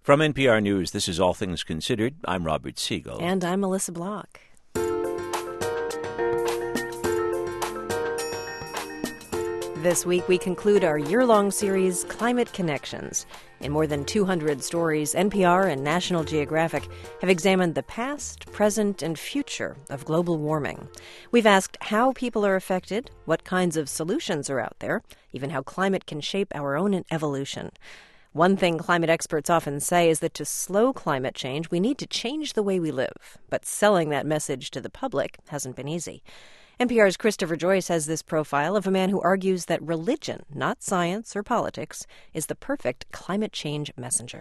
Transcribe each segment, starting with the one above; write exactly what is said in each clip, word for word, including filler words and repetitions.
From N P R News, this is All Things Considered. I'm Robert Siegel. And I'm Melissa Block. This week, we conclude our year-long series, Climate Connections. In more than two hundred stories, N P R and National Geographic have examined the past, present, and future of global warming. We've asked how people are affected, what kinds of solutions are out there, even how climate can shape our own evolution. One thing climate experts often say is that to slow climate change, we need to change the way we live. But selling that message to the public hasn't been easy. N P R's Christopher Joyce has this profile of a man who argues that religion, not science or politics, is the perfect climate change messenger.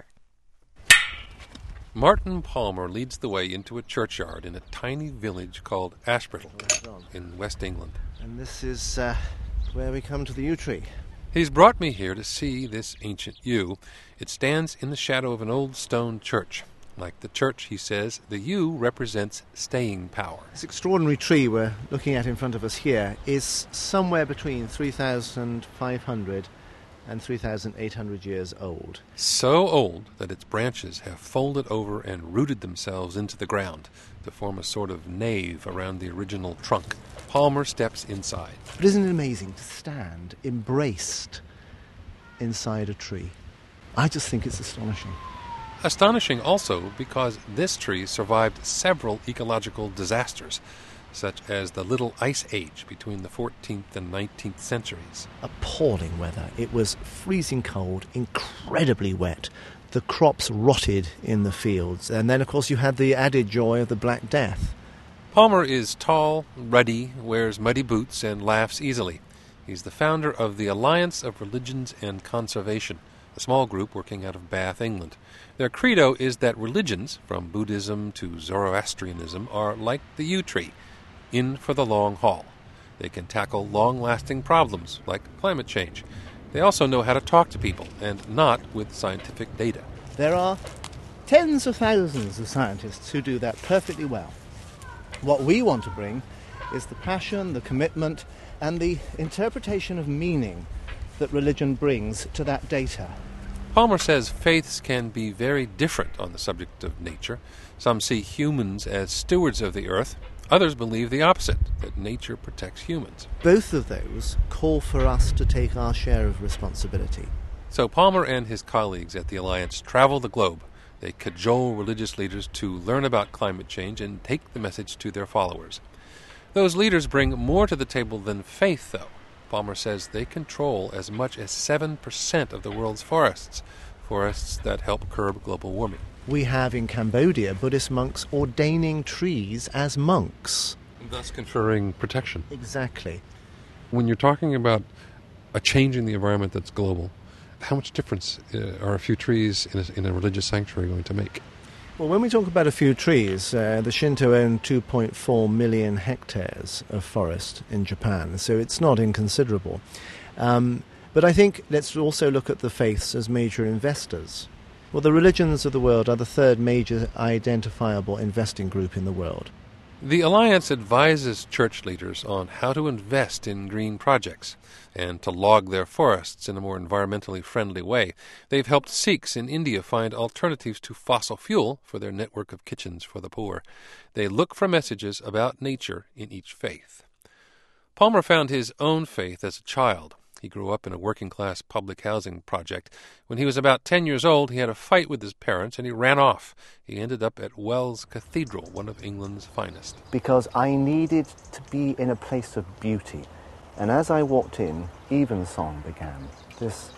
Martin Palmer leads the way into a churchyard in a tiny village called Ashbrittle in West England. And this is uh, where we come to the yew tree. He's brought me here to see this ancient yew. It stands in the shadow of an old stone church. Like the church, he says, the yew represents staying power. This extraordinary tree we're looking at in front of us here is somewhere between three thousand five hundred and three thousand eight hundred years old. So old that its branches have folded over and rooted themselves into the ground to form a sort of nave around the original trunk. Palmer steps inside. But isn't it amazing to stand embraced inside a tree? I just think it's astonishing. Astonishing also because this tree survived several ecological disasters, such as the Little Ice Age between the fourteenth and nineteenth centuries. Appalling weather. It was freezing cold, incredibly wet. The crops rotted in the fields. And then, of course, you had the added joy of the Black Death. Palmer is tall, ruddy, wears muddy boots, and laughs easily. He's the founder of the Alliance of Religions and Conservation, a small group working out of Bath, England. Their credo is that religions, from Buddhism to Zoroastrianism, are like the yew tree, in for the long haul. They can tackle long-lasting problems, like climate change. They also know how to talk to people, and not with scientific data. There are tens of thousands of scientists who do that perfectly well. What we want to bring is the passion, the commitment, and the interpretation of meaning that religion brings to that data. Palmer says faiths can be very different on the subject of nature. Some see humans as stewards of the earth. Others believe the opposite, that nature protects humans. Both of those call for us to take our share of responsibility. So Palmer and his colleagues at the Alliance travel the globe. They cajole religious leaders to learn about climate change and take the message to their followers. Those leaders bring more to the table than faith, though. Palmer says they control as much as seven percent of the world's forests, forests that help curb global warming. We have in Cambodia Buddhist monks ordaining trees as monks. Thus conferring protection. Exactly. When you're talking about a change in the environment that's global, how much difference uh, are a few trees in a, in a religious sanctuary going to make? Well, when we talk about a few trees, uh, the Shinto own two point four million hectares of forest in Japan, so it's not inconsiderable. Um, but I think let's also look at the faiths as major investors. Well, the religions of the world are the third major identifiable investing group in the world. The Alliance advises church leaders on how to invest in green projects and to log their forests in a more environmentally friendly way. They've helped Sikhs in India find alternatives to fossil fuel for their network of kitchens for the poor. They look for messages about nature in each faith. Palmer found his own faith as a child. He grew up in a working-class public housing project. When he was about ten years old, he had a fight with his parents and he ran off. He ended up at Wells Cathedral, one of England's finest. Because I needed to be in a place of beauty. And as I walked in, Evensong began. This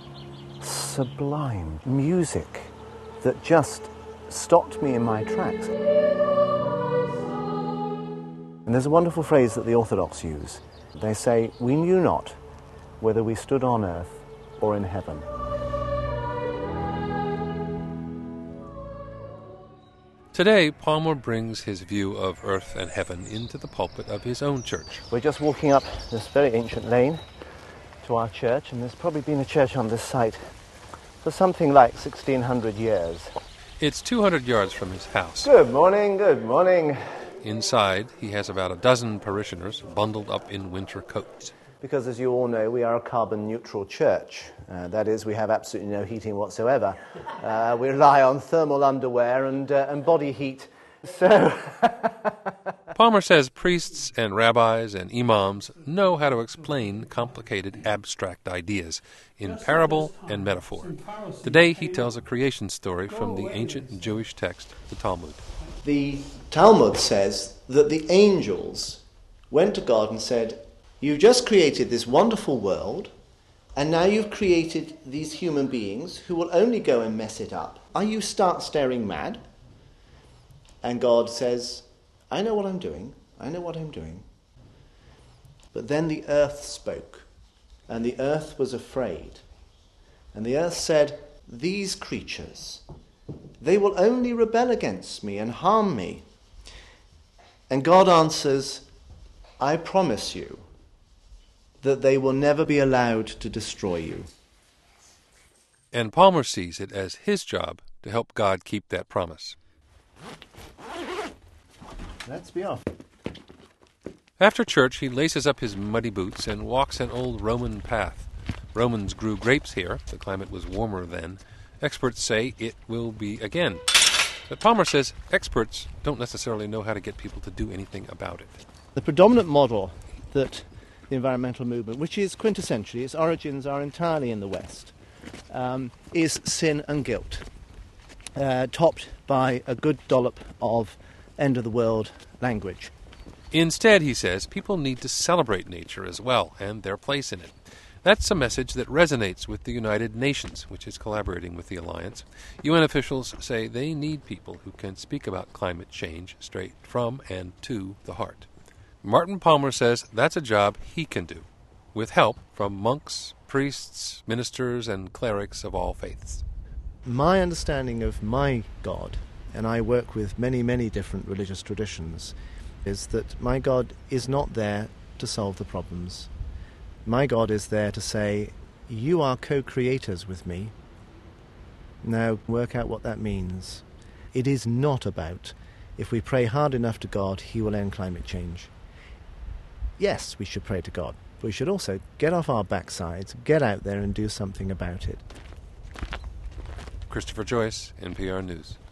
sublime music that just stopped me in my tracks. And there's a wonderful phrase that the Orthodox use. They say, "We knew not whether we stood on earth or in heaven." Today, Palmer brings his view of earth and heaven into the pulpit of his own church. We're just walking up this very ancient lane to our church, and there's probably been a church on this site for something like sixteen hundred years. It's two hundred yards from his house. Good morning, good morning. Inside, he has about a dozen parishioners bundled up in winter coats. because, as you all know, we are a carbon-neutral church. Uh, that is, we have absolutely no heating whatsoever. Uh, we rely on thermal underwear and, uh, and body heat. So... Palmer says priests and rabbis and imams know how to explain complicated abstract ideas in parable and metaphor. Today he tells a creation story from the ancient Jewish text, the Talmud. The Talmud says that the angels went to God and said, "You've just created this wonderful world, and now you've created these human beings who will only go and mess it up. Are you stark staring mad?" And God says, "I know what I'm doing. I know what I'm doing." But then the earth spoke, and the earth was afraid. And the earth said, "These creatures, they will only rebel against me and harm me." And God answers, "I promise you that they will never be allowed to destroy you." And Palmer sees it as his job to help God keep that promise. Let's be off. After church, he laces up his muddy boots and walks an old Roman path. Romans grew grapes here. The climate was warmer then. Experts say it will be again. But Palmer says experts don't necessarily know how to get people to do anything about it. The predominant model that the environmental movement, which is quintessentially, its origins are entirely in the West, um, is sin and guilt, uh, topped by a good dollop of end-of-the-world language. Instead, he says, people need to celebrate nature as well and their place in it. That's a message that resonates with the United Nations, which is collaborating with the Alliance. U N officials say they need people who can speak about climate change straight from and to the heart. Martin Palmer says that's a job he can do, with help from monks, priests, ministers, and clerics of all faiths. My understanding of my God, and I work with many, many different religious traditions, is that my God is not there to solve the problems. My God is there to say, "You are co-creators with me. Now work out what that means." It is not about, if we pray hard enough to God, he will end climate change. Yes, we should pray to God, but we should also get off our backsides, get out there and do something about it. Christopher Joyce, N P R News.